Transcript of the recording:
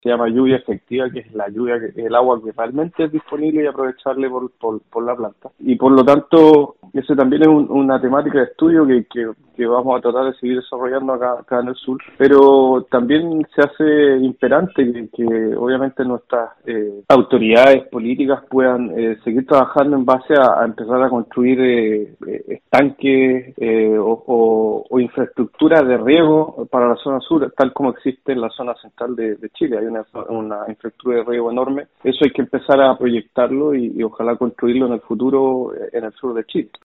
se llama lluvia efectiva, que es la lluvia, el agua que realmente es disponible y aprovechable por la planta. Y por lo tanto, ese también es una temática de estudio que vamos a tratar de seguir desarrollando acá en el sur, pero también se hace imperante que obviamente nuestras autoridades políticas puedan seguir trabajando en base a empezar a construir estanques o infraestructuras de riego para la zona sur, tal como existe en la zona central de Chile. Hay una infraestructura de riego enorme. Eso hay que empezar a proyectarlo y ojalá construirlo en el futuro en el sur de Chile.